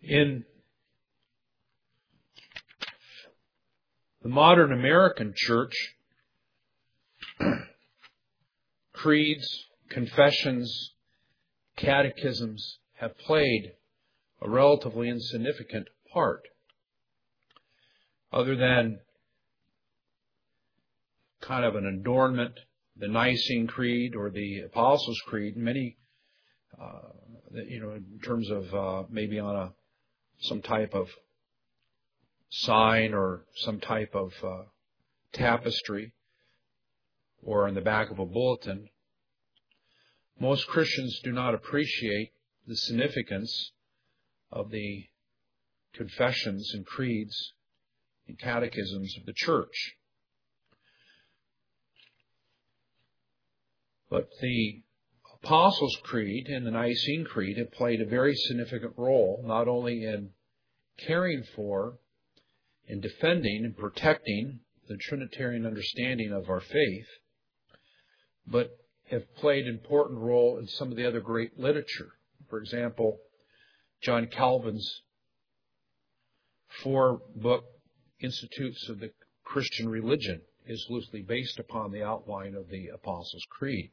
In the modern American church, creeds, confessions, catechisms have played a relatively insignificant part. Other than kind of an adornment, the Nicene Creed or the Apostles' Creed, many, in terms of maybe on some type of sign or some type of tapestry or in the back of a bulletin, most Christians do not appreciate the significance of the confessions and creeds and catechisms of the church. But the Apostles' Creed and the Nicene Creed have played a very significant role, not only in caring for and defending and protecting the Trinitarian understanding of our faith, but have played an important role in some of the other great literature. For example, John Calvin's 4-book Institutes of the Christian Religion is loosely based upon the outline of the Apostles' Creed.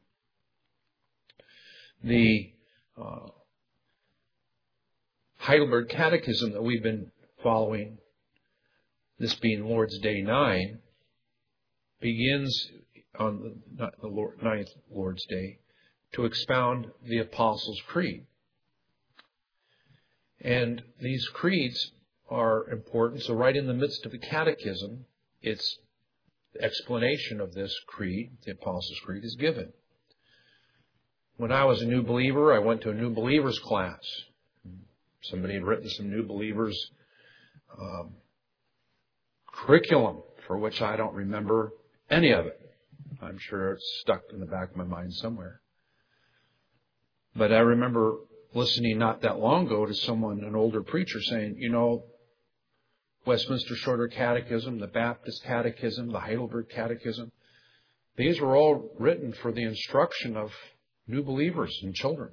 The Heidelberg Catechism that we've been following, this being Lord's Day 9, begins on the ninth Lord's Day to expound the Apostles' Creed. And these creeds are important. So right in the midst of the catechism, its explanation of this creed, the Apostles' Creed, is given. When I was a new believer, I went to a new believers class. Somebody had written some new believers curriculum for which I don't remember any of it. I'm sure it's stuck in the back of my mind somewhere. But I remember listening not that long ago to someone, an older preacher, saying, Westminster Shorter Catechism, the Baptist Catechism, the Heidelberg Catechism, these were all written for the instruction of new believers and children.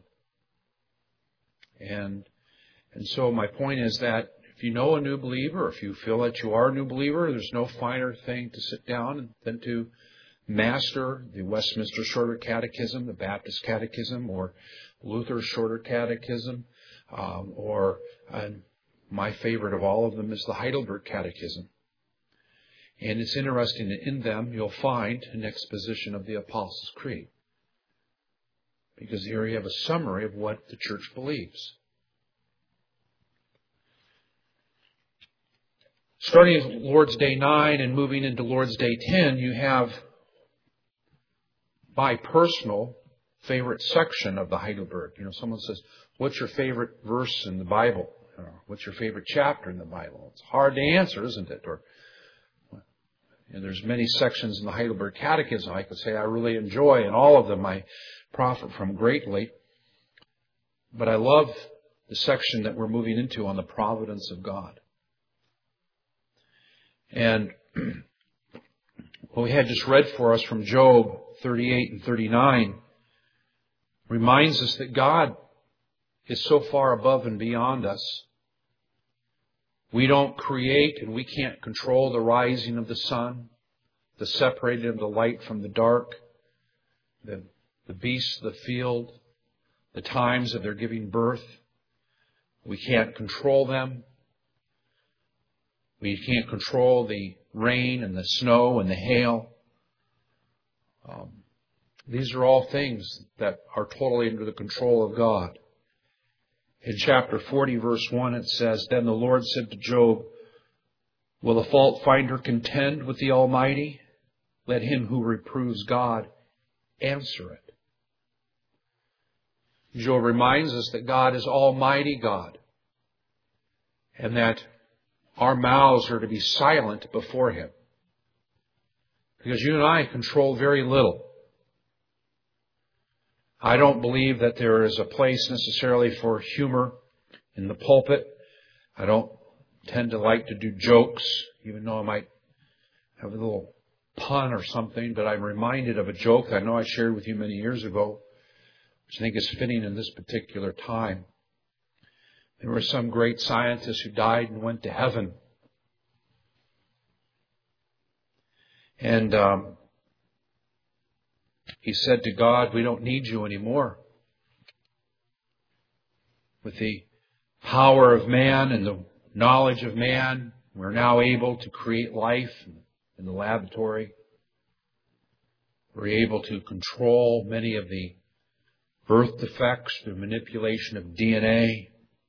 And so my point is that if you know a new believer, if you feel that you are a new believer, there's no finer thing to sit down than to master the Westminster Shorter Catechism, the Baptist Catechism, or Luther's Shorter Catechism, and my favorite of all of them is the Heidelberg Catechism. And it's interesting that in them you'll find an exposition of the Apostles' Creed, because here you have a summary of what the church believes. Starting with Lord's Day 9 and moving into Lord's Day 10, you have my personal favorite section of the Heidelberg. Someone says, what's your favorite verse in the Bible? What's your favorite chapter in the Bible? It's hard to answer, isn't it? There's many sections in the Heidelberg Catechism I could say I really enjoy, and all of them I profit from greatly. But I love the section that we're moving into on the providence of God. And what we had just read for us from Job 38 and 39 reminds us that God is so far above and beyond us. We don't create and we can't control the rising of the sun, the separating of the light from the dark, the beasts of the field, the times of their giving birth. We can't control them. We can't control the rain and the snow and the hail. These are all things that are totally under the control of God. In chapter 40, verse 1, it says, Then the Lord said to Job, Will the fault finder contend with the Almighty? Let him who reproves God answer it. Job reminds us that God is Almighty God, and that our mouths are to be silent before Him. Because you and I control very little. I don't believe that there is a place necessarily for humor in the pulpit. I don't tend to like to do jokes, even though I might have a little pun or something, but I'm reminded of a joke I know I shared with you many years ago, which I think is fitting in this particular time. There were some great scientists who died and went to heaven. And he said to God, we don't need you anymore. With the power of man and the knowledge of man, we're now able to create life in the laboratory. We're able to control many of the birth defects through manipulation of DNA.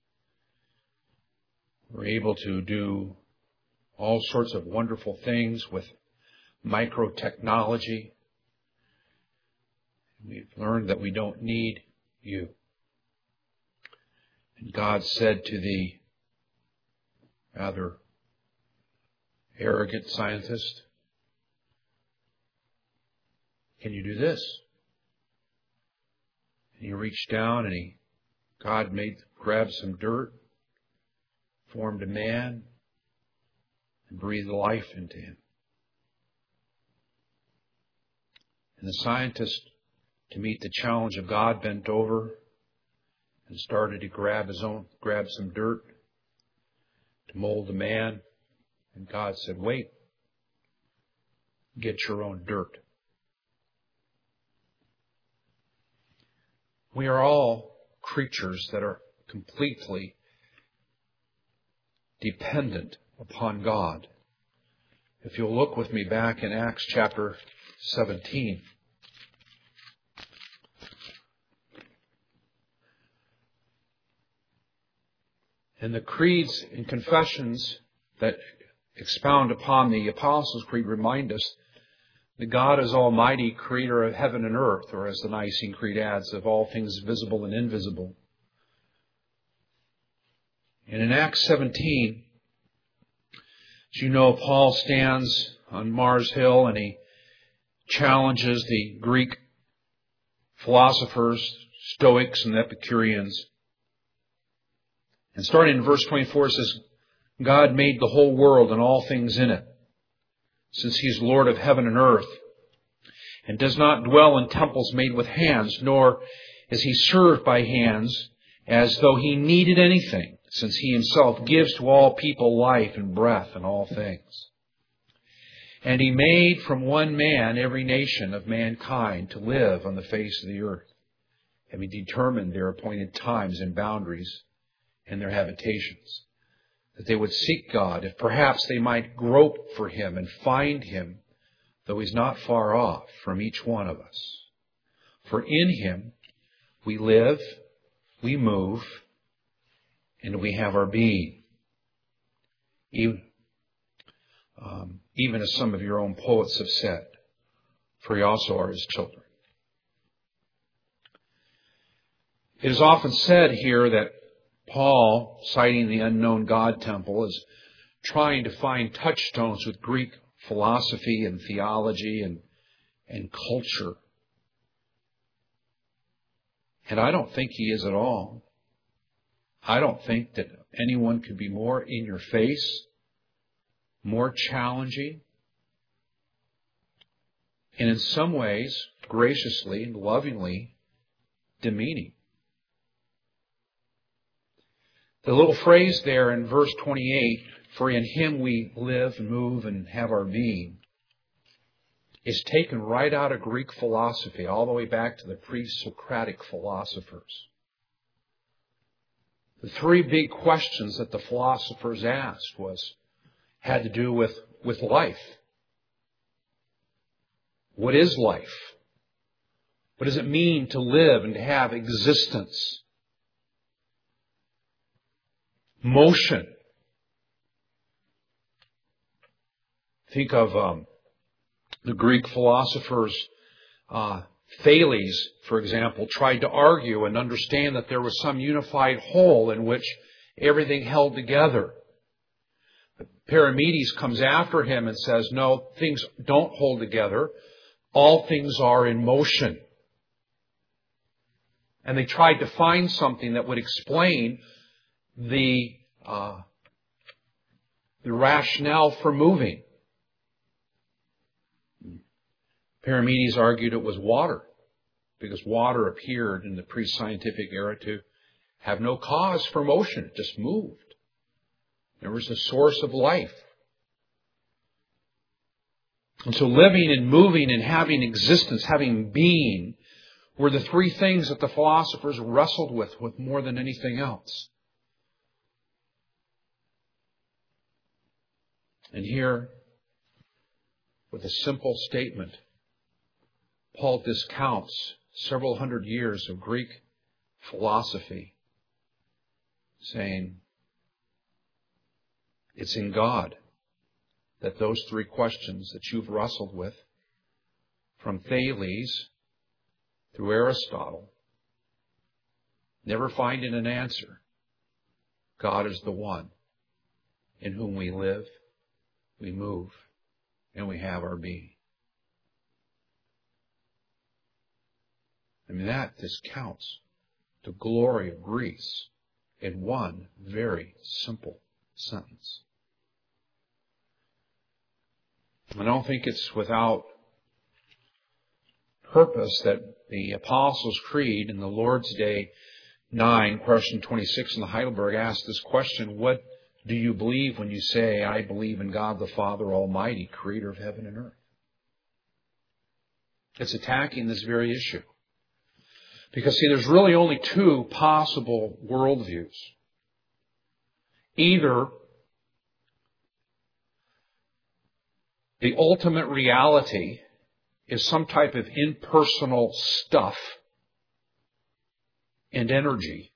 We're able to do all sorts of wonderful things with microtechnology. We've learned that we don't need you. And God said to the rather arrogant scientist, can you do this? And he reached down and God grabbed some dirt, formed a man, and breathed life into him. And the scientist, to meet the challenge of God, bent over and started to grab some dirt to mold a man. And God said, wait, get your own dirt. We are all creatures that are completely dependent upon God. If you'll look with me back in Acts chapter 17. And the creeds and confessions that expound upon the Apostles' Creed remind us that God is Almighty, creator of heaven and earth, or as the Nicene Creed adds, of all things visible and invisible. And in Acts 17, as you know, Paul stands on Mars Hill and he challenges the Greek philosophers, Stoics and Epicureans. And starting in verse 24, it says, God made the whole world and all things in it, since He is Lord of heaven and earth, and does not dwell in temples made with hands, nor is He served by hands as though He needed anything, since He Himself gives to all people life and breath and all things. And He made from one man every nation of mankind to live on the face of the earth, having determined their appointed times and boundaries and their habitations, that they would seek God, if perhaps they might grope for Him and find Him, though He's not far off from each one of us. For in Him we live, we move, and we have our being. Even as some of your own poets have said, for you also are His children. It is often said here that Paul, citing the unknown God temple, is trying to find touchstones with Greek philosophy and theology and culture. And I don't think he is at all. I don't think that anyone could be more in your face, more challenging, and in some ways, graciously and lovingly demeaning. The little phrase there in verse 28, for in Him we live and move and have our being, is taken right out of Greek philosophy, all the way back to the pre-Socratic philosophers. The three big questions that the philosophers asked had to do with life. What is life? What does it mean to live and to have existence? Motion. Think of the Greek philosophers, Thales, for example, tried to argue and understand that there was some unified whole in which everything held together. Parmenides comes after him and says, no, things don't hold together. All things are in motion. And they tried to find something that would explain the rationale for moving. Parmenides argued it was water, because water appeared in the pre-scientific era to have no cause for motion. It just moved. There was the source of life. And so living and moving and having existence, having being, were the three things that the philosophers wrestled with more than anything else. And here, with a simple statement, Paul discounts several hundred years of Greek philosophy, saying, it's in God that those three questions that you've wrestled with, from Thales through Aristotle, never finding an answer. God is the one in whom we live, we move, and we have our being. I mean, that discounts the glory of Greece in one very simple sentence. I don't think it's without purpose that the Apostles' Creed in the Lord's Day 9, question 26 in the Heidelberg asks this question: what do you believe when you say, I believe in God the Father Almighty, creator of heaven and earth? It's attacking this very issue. Because, see, there's really only two possible worldviews. Either the ultimate reality is some type of impersonal stuff and energy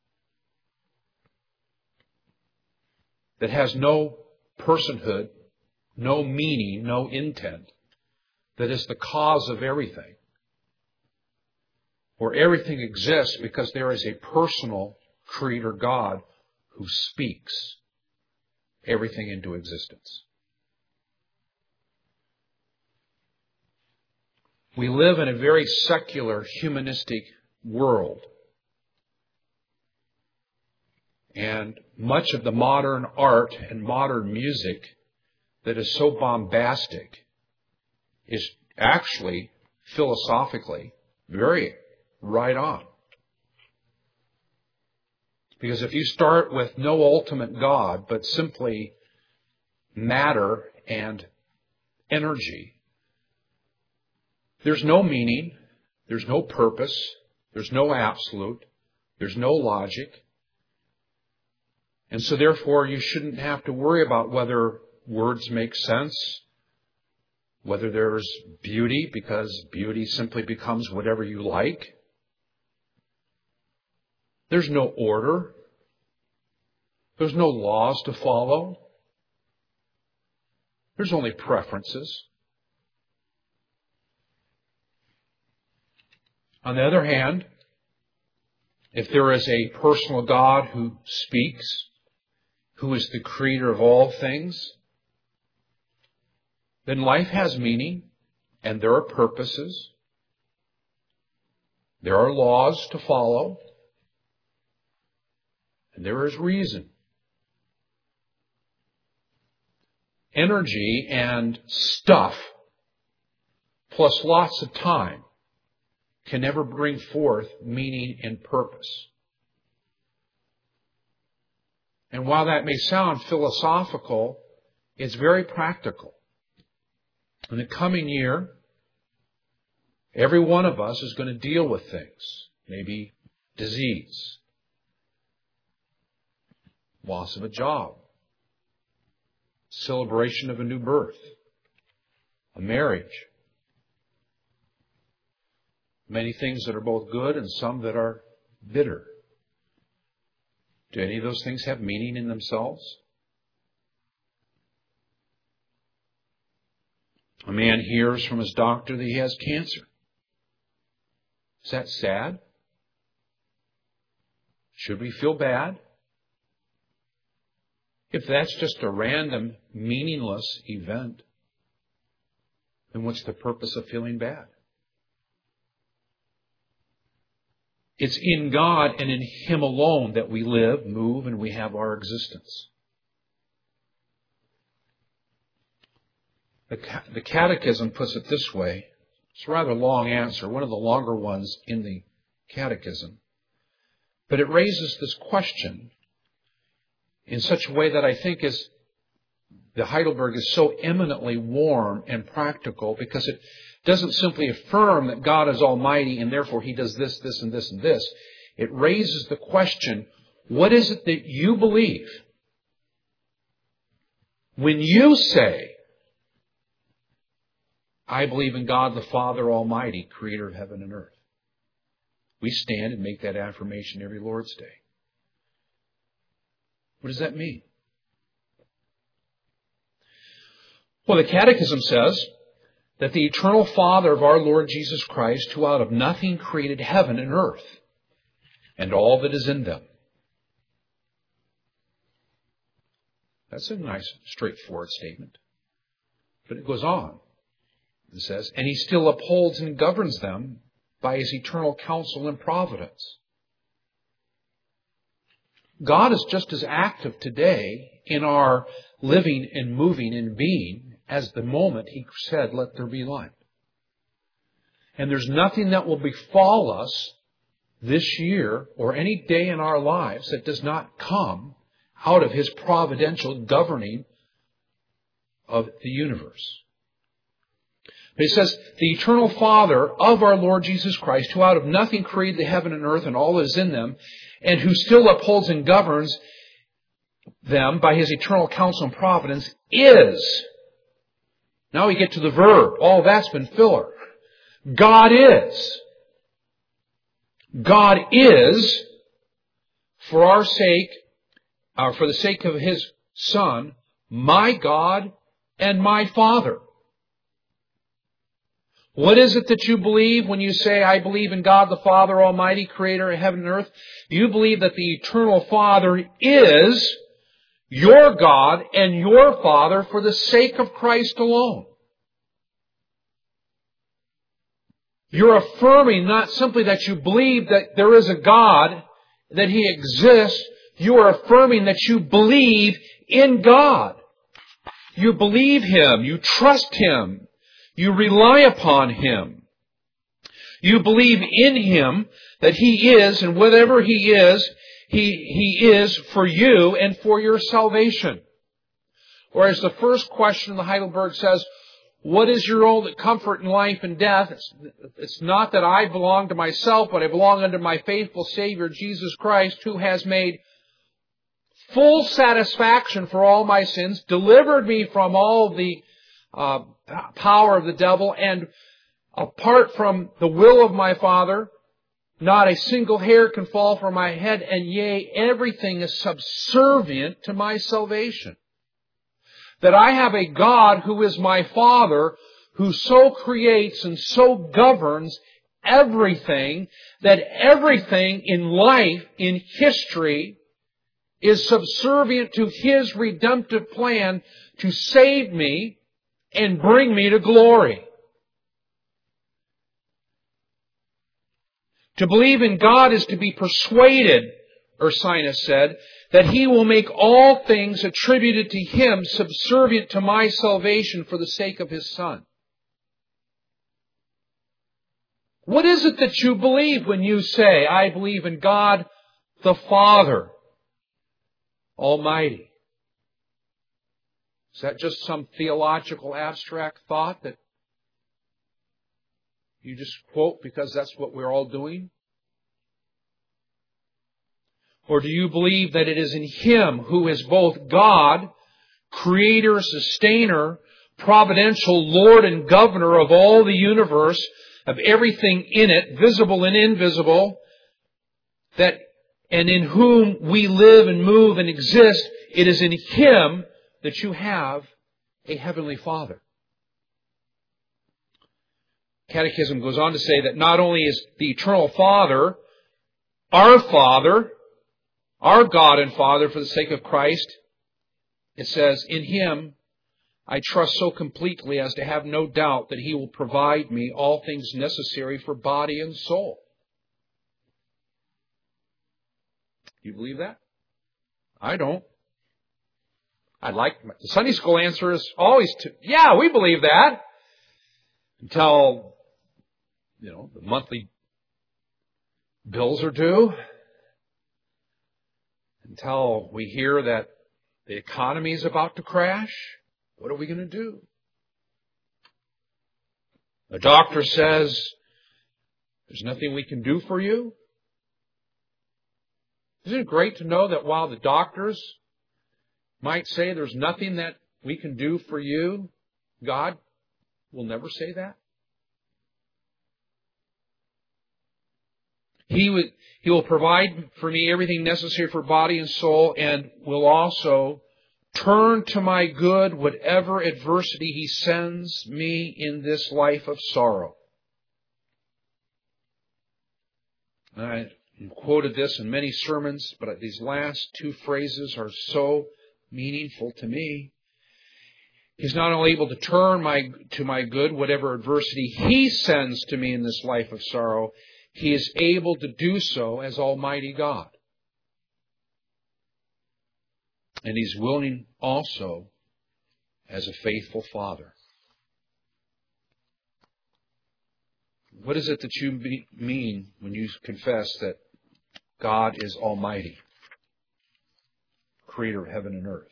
that has no personhood, no meaning, no intent, that is the cause of everything. Or everything exists because there is a personal creator God who speaks everything into existence. We live in a very secular, humanistic world. And much of the modern art and modern music that is so bombastic is actually, philosophically, very right on. Because if you start with no ultimate God, but simply matter and energy, there's no meaning, there's no purpose, there's no absolute, there's no logic. And so therefore you shouldn't have to worry about whether words make sense, whether there's beauty, because beauty simply becomes whatever you like. There's no order. There's no laws to follow. There's only preferences. On the other hand, if there is a personal God who speaks, who is the creator of all things, then life has meaning and there are purposes. There are laws to follow. And there is reason. Energy and stuff, plus lots of time, can never bring forth meaning and purpose. And while that may sound philosophical, it's very practical. In the coming year, every one of us is going to deal with things. Maybe disease, loss of a job, celebration of a new birth, a marriage. Many things that are both good and some that are bitter. Do any of those things have meaning in themselves? A man hears from his doctor that he has cancer. Is that sad? Should we feel bad? If that's just a random, meaningless event, then what's the purpose of feeling bad? It's in God and in Him alone that we live, move, and we have our existence. The Catechism puts it this way. It's a rather long answer, one of the longer ones in the Catechism. But it raises this question in such a way that I think the Heidelberg is so eminently warm and practical, because it doesn't simply affirm that God is almighty and therefore He does this, this, and this, and this. It raises the question, what is it that you believe? When you say, I believe in God the Father Almighty, creator of heaven and earth. We stand and make that affirmation every Lord's Day. What does that mean? Well, the Catechism says that the eternal Father of our Lord Jesus Christ, who out of nothing created heaven and earth and all that is in them. That's a nice, straightforward statement. But it goes on. It says, and He still upholds and governs them by His eternal counsel and providence. God is just as active today in our living and moving and being as the moment He said, let there be light. And there's nothing that will befall us this year or any day in our lives that does not come out of His providential governing of the universe. But it says, the eternal Father of our Lord Jesus Christ, who out of nothing created the heaven and earth and all that is in them, and who still upholds and governs them by His eternal counsel and providence, is. Now we get to the verb. All that's been filler. God is. God is, for our sake, for the sake of His Son, my God and my Father. What is it that you believe when you say, I believe in God the Father Almighty, creator of heaven and earth? You believe that the eternal Father is your God and your Father for the sake of Christ alone. You're affirming not simply that you believe that there is a God, that He exists. You are affirming that you believe in God. You believe Him. You trust Him. You rely upon Him. You believe in Him that He is, and whatever He is, He is for you and for your salvation. Whereas the first question of the Heidelberg says, what is your own comfort in life and death? It's not that I belong to myself, but I belong unto my faithful Savior, Jesus Christ, who has made full satisfaction for all my sins, delivered me from all the power of the devil, and apart from the will of my Father, not a single hair can fall from my head, and yea, everything is subservient to my salvation. That I have a God who is my Father, who so creates and so governs everything, that everything in life, in history, is subservient to His redemptive plan to save me and bring me to glory. To believe in God is to be persuaded, Ursinus said, that He will make all things attributed to Him subservient to my salvation for the sake of His Son. What is it that you believe when you say, I believe in God the Father Almighty? Is that just some theological abstract thought that you just quote because that's what we're all doing? Or do you believe that it is in Him who is both God, Creator, Sustainer, Providential Lord and Governor of all the universe, of everything in it, visible and invisible, and in whom we live and move and exist? It is in Him that you have a Heavenly Father. Catechism goes on to say that not only is the Eternal Father our Father, our God and Father for the sake of Christ, it says, in Him I trust so completely as to have no doubt that He will provide me all things necessary for body and soul. Do you believe that? I don't. The Sunday school answer is always, yeah, we believe that. Until, the monthly bills are due. until we hear that the economy is about to crash. What are we going to do? The doctor says, there's nothing we can do for you. Isn't it great to know that while the doctors might say there's nothing that we can do for you, God will never say that? He will provide for me everything necessary for body and soul, and will also turn to my good whatever adversity He sends me in this life of sorrow. I quoted this in many sermons, but these last two phrases are so meaningful to me. He's not only able to turn to my good whatever adversity He sends to me in this life of sorrow, He is able to do so as Almighty God. And He's willing also as a faithful Father. What is it that you mean when you confess that God is Almighty, Creator of heaven and earth?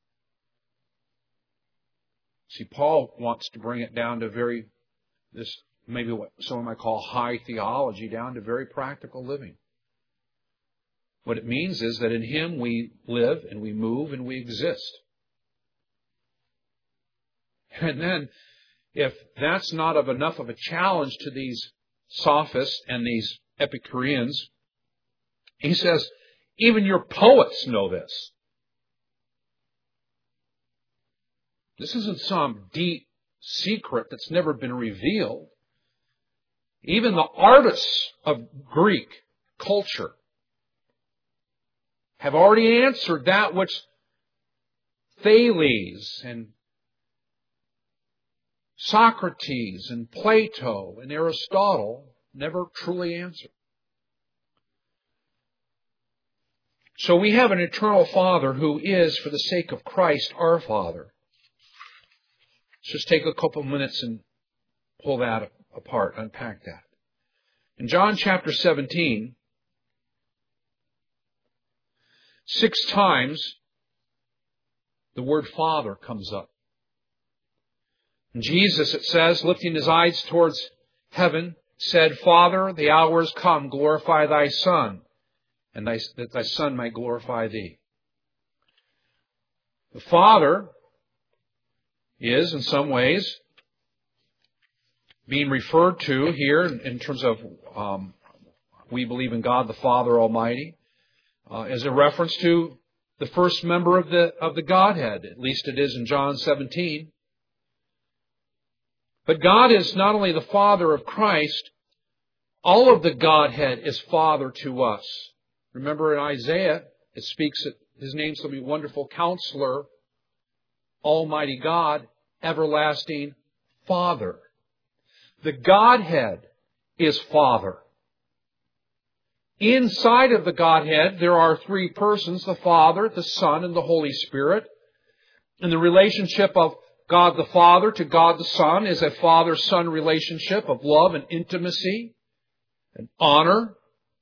See, Paul wants to bring it down to maybe what someone might call high theology, down to very practical living. What it means is that in Him we live and we move and we exist. And then, if that's not enough of a challenge to these sophists and these Epicureans, he says, even your poets know this. This isn't some deep secret that's never been revealed. Even the artists of Greek culture have already answered that which Thales and Socrates and Plato and Aristotle never truly answered. So we have an eternal Father who is, for the sake of Christ, our Father. Let's just take a couple minutes and pull that apart, unpack that. In John chapter 17, 6 times the word Father comes up. And Jesus, it says, lifting His eyes towards heaven, said, Father, the hour is come, glorify Thy Son, and that Thy Son might glorify Thee. The Father is, in some ways, being referred to here in terms of we believe in God the Father Almighty, as a reference to the first member of the Godhead. At least it is in John 17. But God is not only the Father of Christ, all of the Godhead is Father to us. Remember in Isaiah, it speaks that His name shall be Wonderful Counselor, Almighty God, Everlasting Father. The Godhead is Father. Inside of the Godhead, there are 3 persons, the Father, the Son, and the Holy Spirit. And the relationship of God the Father to God the Son is a father-son relationship of love and intimacy and honor.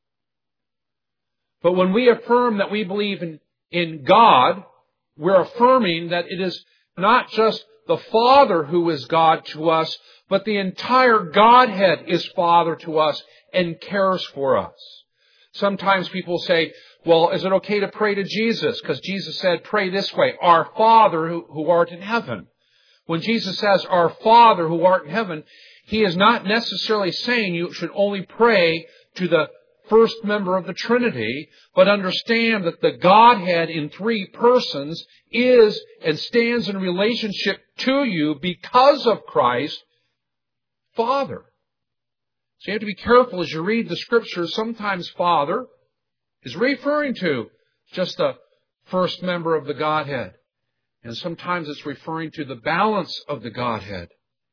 But when we affirm that we believe in God, we're affirming that it is not just the Father who is God to us, but the entire Godhead is Father to us and cares for us. Sometimes people say, well, is it okay to pray to Jesus? Because Jesus said, pray this way, Our Father who art in heaven. When Jesus says, Our Father who art in heaven, He is not necessarily saying you should only pray to the first member of the Trinity, but understand that the Godhead in 3 persons is and stands in relationship to you because of Christ, Father. So you have to be careful as you read the Scriptures. Sometimes Father is referring to just the first member of the Godhead. And sometimes it's referring to the balance of the Godhead.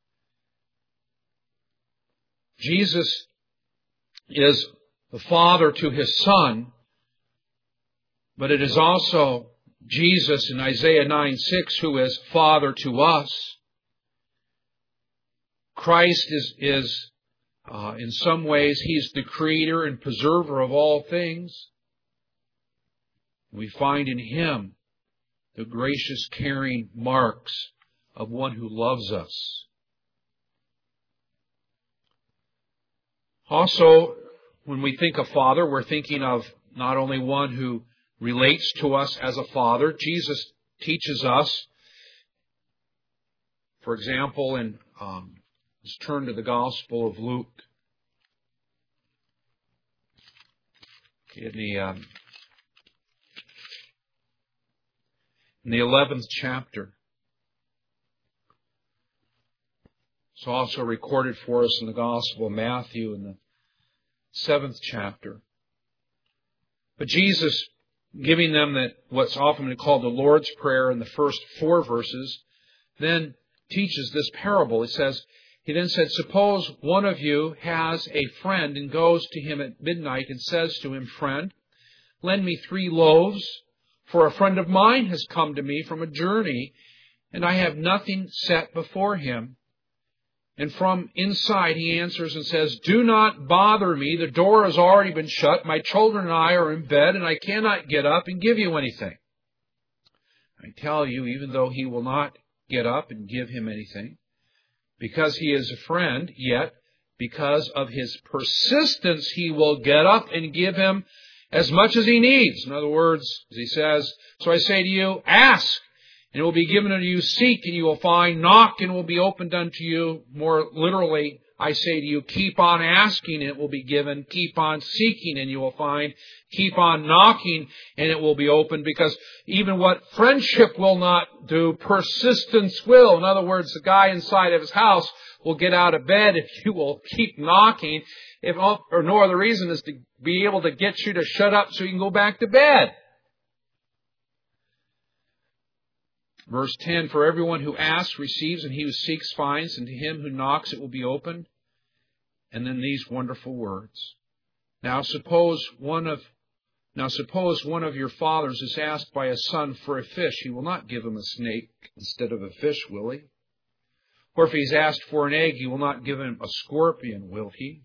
Jesus is the Father to His Son, but it is also Jesus in Isaiah 9:6 who is Father to us. Christ is in some ways, He's the creator and preserver of all things. We find in Him the gracious, caring marks of one who loves us. Also, when we think of Father, we're thinking of not only one who relates to us as a Father. Jesus teaches us, for example, let's turn to the Gospel of Luke. In the 11th chapter. It's also recorded for us in the Gospel of Matthew in the 7th chapter. But Jesus, giving them what's often called the Lord's Prayer in the first 4 verses, then teaches this parable. He then said, suppose one of you has a friend and goes to him at midnight and says to him, friend, lend me 3 loaves, for a friend of mine has come to me from a journey, and I have nothing set before him. And from inside he answers and says, do not bother me. The door has already been shut. My children and I are in bed, and I cannot get up and give you anything. I tell you, even though he will not get up and give him anything, because he is a friend, yet because of his persistence, he will get up and give him as much as he needs. In other words, as he says, so I say to you, ask, and it will be given unto you. Seek, and you will find. Knock, and it will be opened unto you. More literally, I say to you, keep on asking, and it will be given. Keep on seeking, and you will find. Keep on knocking, and it will be opened. Because even what friendship will not do, persistence will. In other words, the guy inside of his house will get out of bed if you will keep knocking. If or no other reason is to be able to get you to shut up so you can go back to bed. Verse 10, for everyone who asks receives, and he who seeks finds, and to him who knocks it will be opened. And then these wonderful words. Now suppose one of your fathers is asked by a son for a fish. He will not give him a snake instead of a fish, will he? Or if he's asked for an egg, he will not give him a scorpion, will he?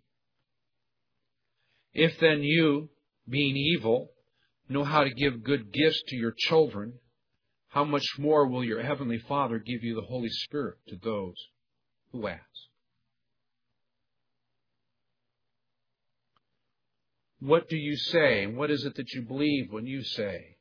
If then you, being evil, know how to give good gifts to your children, how much more will your heavenly Father give you the Holy Spirit to those who ask? What do you say? And what is it that you believe when you say,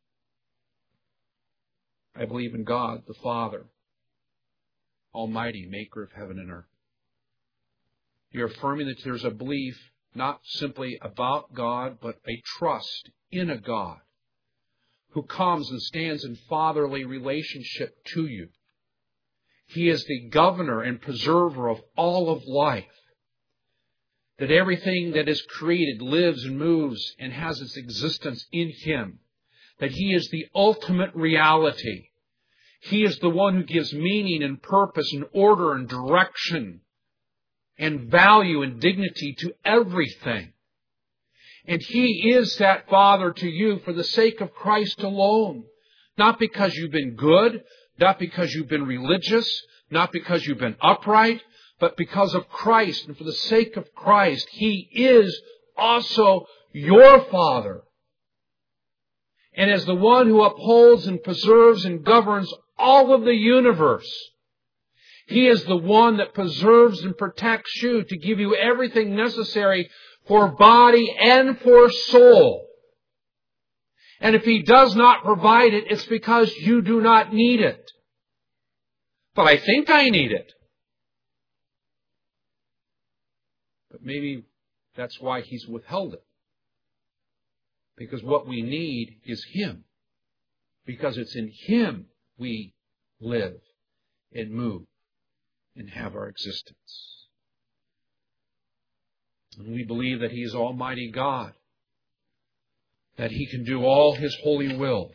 I believe in God, the Father, Almighty, maker of heaven and earth? You're affirming that there's a belief not simply about God, but a trust in a God who comes and stands in fatherly relationship to you. He is the governor and preserver of all of life. That everything that is created lives and moves and has its existence in Him. That He is the ultimate reality. He is the one who gives meaning and purpose and order and direction and value and dignity to everything. And He is that Father to you for the sake of Christ alone. Not because you've been good, not because you've been religious, not because you've been upright, but because of Christ. And for the sake of Christ, He is also your Father. And as the one who upholds and preserves and governs all of the universe, He is the one that preserves and protects you to give you everything necessary for body and for soul. And if He does not provide it, it's because you do not need it. But I think I need it. But maybe that's why He's withheld it. Because what we need is Him. Because it's in Him we live and move and have our existence. And we believe that He is Almighty God. That He can do all His holy will.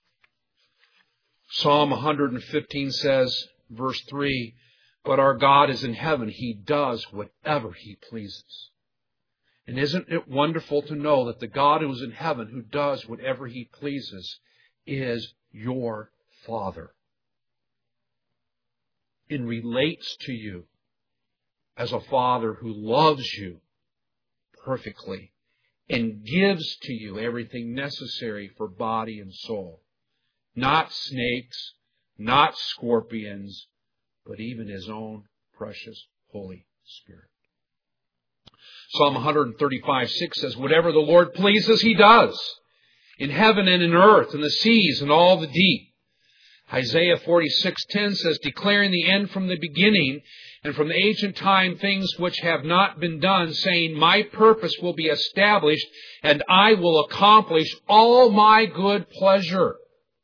Psalm 115 says, verse 3, but our God is in heaven. He does whatever He pleases. And isn't it wonderful to know that the God who is in heaven, who does whatever He pleases, is your Father. And relates to you as a Father who loves you perfectly and gives to you everything necessary for body and soul. Not snakes, not scorpions, but even His own precious Holy Spirit. Psalm 135:6 says, whatever the Lord pleases, He does, in heaven and in earth, in the seas and all the deep. Isaiah 46:10 says, declaring the end from the beginning, and from the ancient time things which have not been done, saying, my purpose will be established, and I will accomplish all my good pleasure.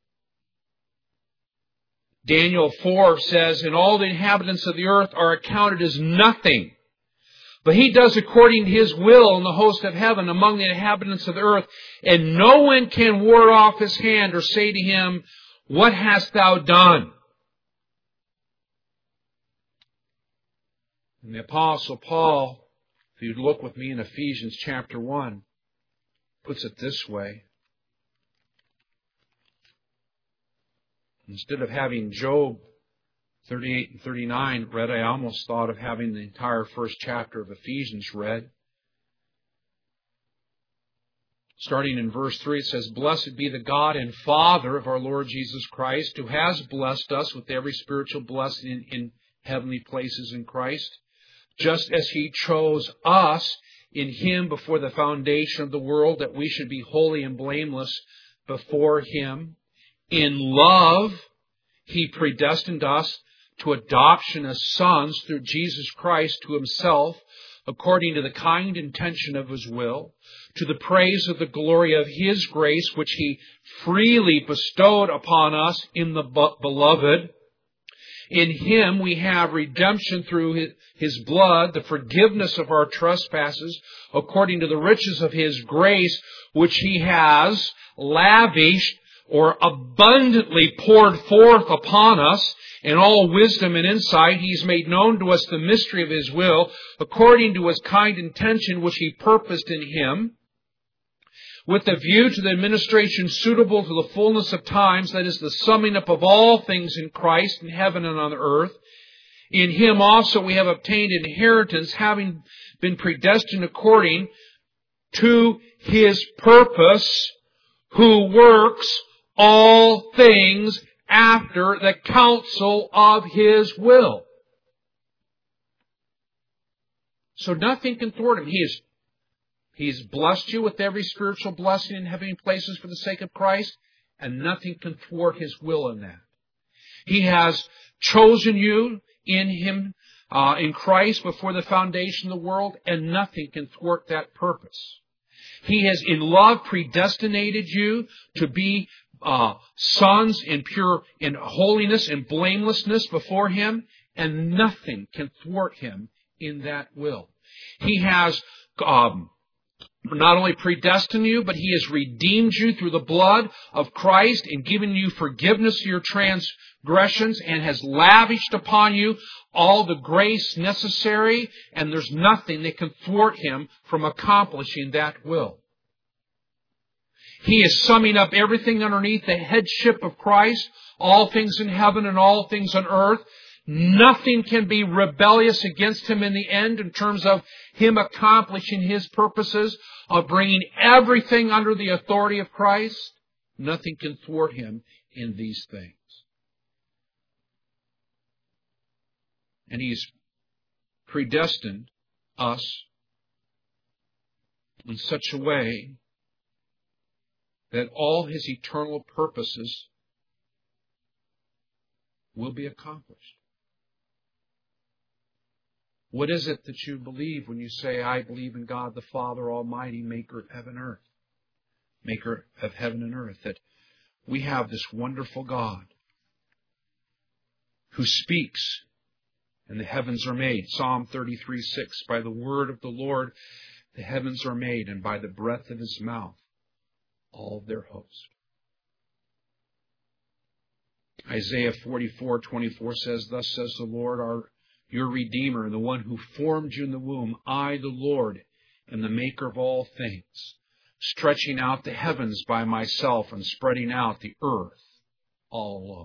Daniel 4 says, and all the inhabitants of the earth are accounted as nothing. But He does according to His will in the host of heaven among the inhabitants of the earth, and no one can ward off His hand or say to Him, what hast thou done? And the Apostle Paul, if you'd look with me in Ephesians chapter 1, puts it this way. Instead of having Job 38 and 39 read, I almost thought of having the entire first chapter of Ephesians read. Starting in verse 3, it says, blessed be the God and Father of our Lord Jesus Christ, who has blessed us with every spiritual blessing in heavenly places in Christ, just as He chose us in Him before the foundation of the world, that we should be holy and blameless before Him. In love, He predestined us to adoption as sons through Jesus Christ to Himself, according to the kind intention of His will, to the praise of the glory of His grace, which He freely bestowed upon us in the Beloved. In Him we have redemption through His blood, the forgiveness of our trespasses, according to the riches of His grace, which He has lavished or abundantly poured forth upon us. In all wisdom and insight, He's made known to us the mystery of His will, according to His kind intention, which He purposed in Him, with a view to the administration suitable to the fullness of times, that is, the summing up of all things in Christ, in heaven and on earth. In Him also we have obtained inheritance, having been predestined according to His purpose, who works all things after the counsel of His will. So nothing can thwart Him. He's blessed you with every spiritual blessing in heavenly places for the sake of Christ, and nothing can thwart His will in that. He has chosen you in Him, in Christ before the foundation of the world, and nothing can thwart that purpose. He has in love predestinated you to be sons in holiness and blamelessness before Him, and nothing can thwart Him in that will. He has not only predestined you, but He has redeemed you through the blood of Christ and given you forgiveness of your transgressions, and has lavished upon you all the grace necessary, and there's nothing that can thwart Him from accomplishing that will. He is summing up everything underneath the headship of Christ, all things in heaven and all things on earth. Nothing can be rebellious against Him in the end in terms of Him accomplishing His purposes of bringing everything under the authority of Christ. Nothing can thwart Him in these things. And He's predestined us in such a way that all His eternal purposes will be accomplished. What is it that you believe when you say, I believe in God the Father Almighty, maker of heaven and earth? Maker of heaven and earth. That we have this wonderful God who speaks and the heavens are made. Psalm 33:6, by the word of the Lord the heavens are made, and by the breath of His mouth all their host. Isaiah 44:24 says, thus says the Lord, your Redeemer, the one who formed you in the womb, I, the Lord, am the maker of all things, stretching out the heavens by myself and spreading out the earth all alone.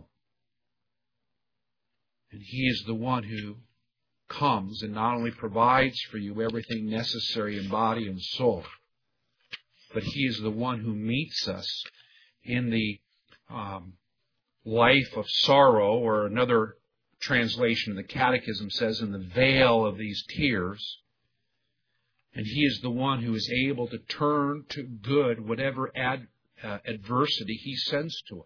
And He is the one who comes and not only provides for you everything necessary in body and soul, but He is the one who meets us in the life of sorrow, or another translation of the Catechism says, in the vale of these tears. And He is the one who is able to turn to good whatever adversity He sends to us.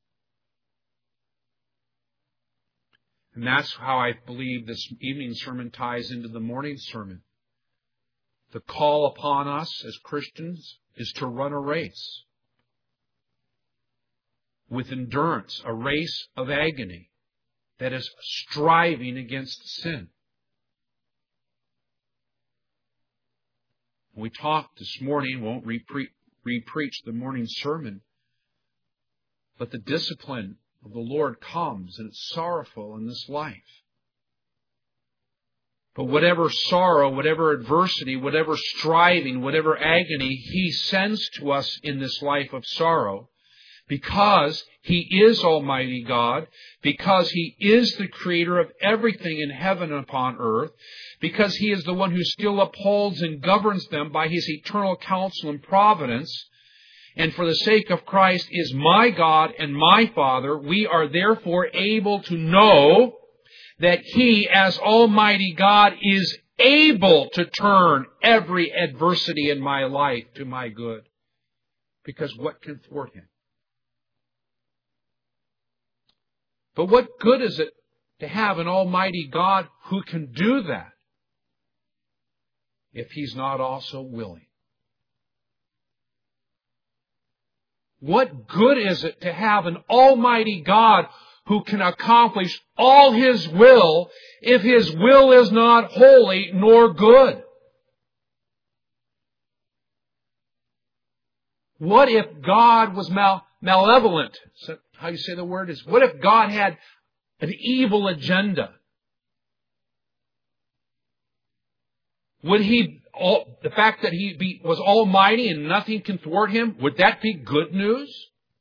And that's how I believe this evening sermon ties into the morning sermon. The call upon us as Christians is to run a race with endurance, a race of agony that is striving against sin. We talked this morning, won't re-preach the morning sermon, but the discipline of the Lord comes, and it's sorrowful in this life. But whatever sorrow, whatever adversity, whatever striving, whatever agony He sends to us in this life of sorrow, because He is Almighty God, because He is the Creator of everything in heaven and upon earth, because He is the one who still upholds and governs them by His eternal counsel and providence, and for the sake of Christ is my God and my Father, we are therefore able to know that He, as Almighty God, is able to turn every adversity in my life to my good. Because what can thwart Him? But what good is it to have an Almighty God who can do that if He's not also willing? What good is it to have an Almighty God who can accomplish all His will if His will is not holy nor good? What if God was malevolent? Is that how you say the word is? What if God had an evil agenda? Would the fact that He was almighty and nothing can thwart Him, would that be good news?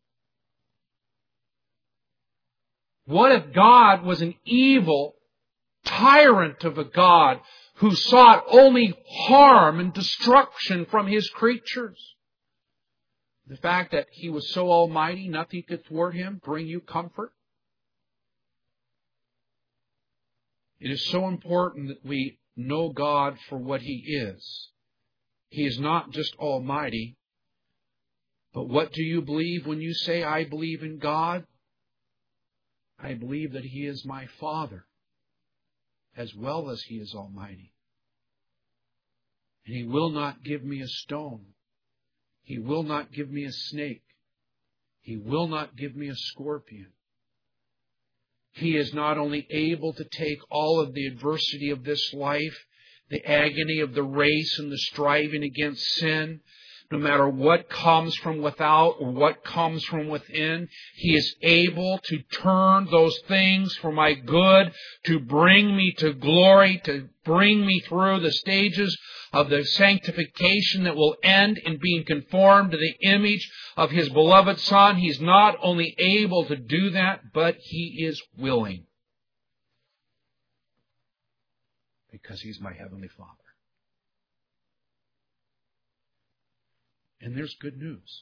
What if God was an evil tyrant of a God who sought only harm and destruction from His creatures? The fact that He was so almighty, nothing could thwart Him, bring you comfort? It is so important that we know God for what He is. He is not just almighty, but what do you believe when you say, I believe in God? I believe that He is my Father, as well as He is almighty. And He will not give me a stone. He will not give me a snake. He will not give me a scorpion. He is not only able to take all of the adversity of this life, the agony of the race and the striving against sin, no matter what comes from without or what comes from within, He is able to turn those things for my good, to bring me to glory, to bring me through the stages of the sanctification that will end in being conformed to the image of His beloved Son. He's not only able to do that, but He is willing. Because He's my Heavenly Father. And there's good news.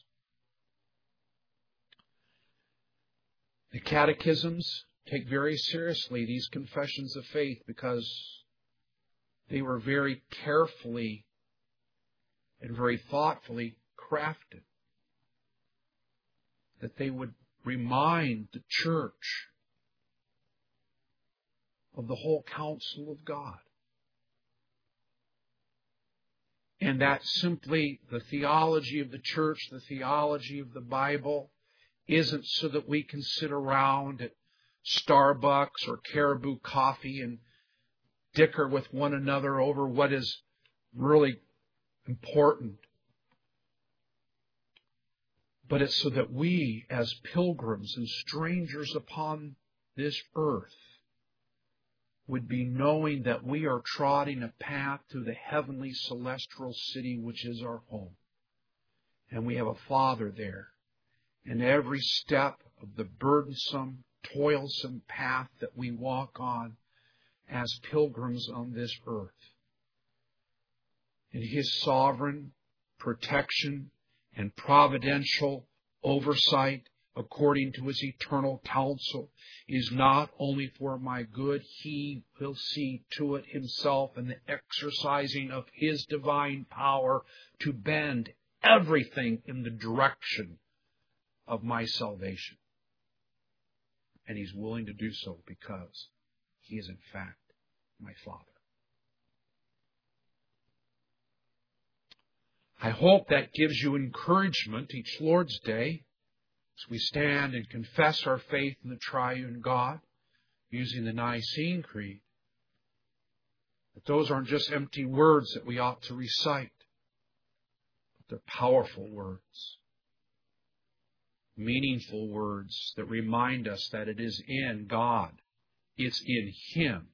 The catechisms take very seriously these confessions of faith because they were very carefully and very thoughtfully crafted. That they would remind the church of the whole counsel of God. And that simply the theology of the church, the theology of the Bible, isn't so that we can sit around at Starbucks or Caribou Coffee and dicker with one another over what is really important. But it's so that we, as pilgrims and strangers upon this earth, would be knowing that we are trotting a path to the heavenly celestial city which is our home. And we have a Father there. And every step of the burdensome, toilsome path that we walk on as pilgrims on this earth, in His sovereign protection and providential oversight according to His eternal counsel is not only for my good. He will see to it Himself in the exercising of His divine power to bend everything in the direction of my salvation. And He's willing to do so because He is in fact my Father. I hope that gives you encouragement each Lord's Day as we stand and confess our faith in the triune God using the Nicene Creed. That those aren't just empty words that we ought to recite, but they're powerful words, meaningful words that remind us that it is in God, it's in Him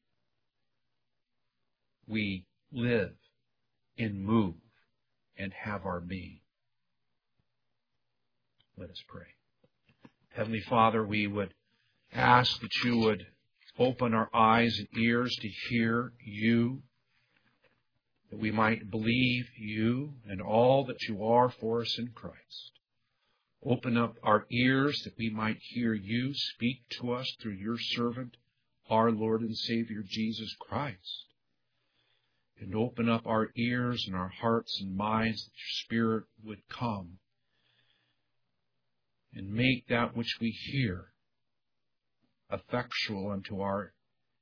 we live and move and have our being. Let us pray. Heavenly Father, we would ask that You would open our eyes and ears to hear You, that we might believe You and all that You are for us in Christ. Open up our ears that we might hear You speak to us through Your servant, our Lord and Savior, Jesus Christ. And open up our ears and our hearts and minds that Your Spirit would come and make that which we hear effectual unto our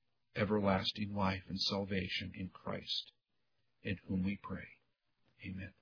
everlasting life and salvation in Christ, in whom we pray. Amen.